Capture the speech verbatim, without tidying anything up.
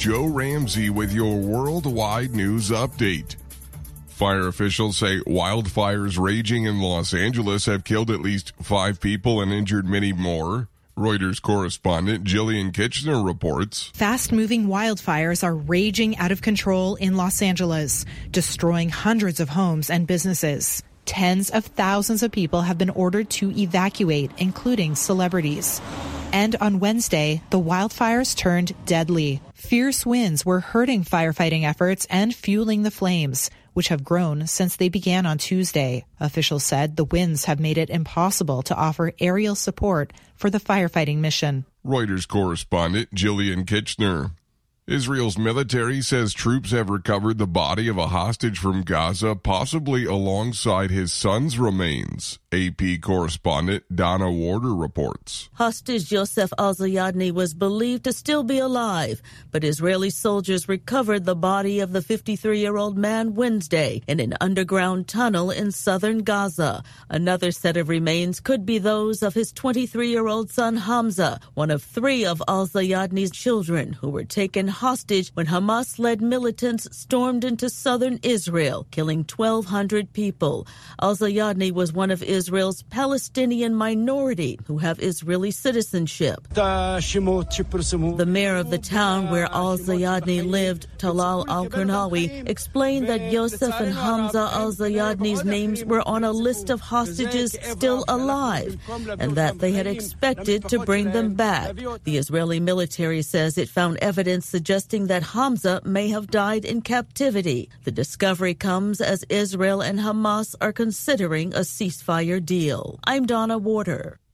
Joe Ramsey with your worldwide news update. Fire officials say wildfires raging in Los Angeles have killed at least five people and injured many more. Reuters correspondent Jillian Kitchener reports. Fast-moving wildfires are raging out of control in Los Angeles, destroying hundreds of homes and businesses. Tens of thousands of people have been ordered to evacuate, including celebrities. And on Wednesday, the wildfires turned deadly. Fierce winds were hurting firefighting efforts and fueling the flames, which have grown since they began on Tuesday. Officials said the winds have made it impossible to offer aerial support for the firefighting mission. Reuters correspondent Jillian Kitchener. Israel's military says troops have recovered the body of a hostage from Gaza, possibly alongside his son's remains. A P correspondent Donna Warder reports. Hostage Yosef Al-Zayadni was believed to still be alive, but Israeli soldiers recovered the body of the fifty-three-year-old man Wednesday in an underground tunnel in southern Gaza. Another set of remains could be those of his twenty-three-year-old son Hamza, one of three of Al-Zayadni's children who were taken hostage when Hamas-led militants stormed into southern Israel, killing twelve hundred people. Al-Zayadni was one of Israel's Palestinian minority who have Israeli citizenship. The mayor of the town where Al-Zayadni lived, Talal Al-Karnawi, explained that Yosef and Hamza Al-Zayadni's names were on a list of hostages still alive and that they had expected to bring them back. The Israeli military says it found evidence suggesting that Hamza may have died in captivity. The discovery comes as Israel and Hamas are considering a ceasefire deal. I'm Donna Warder.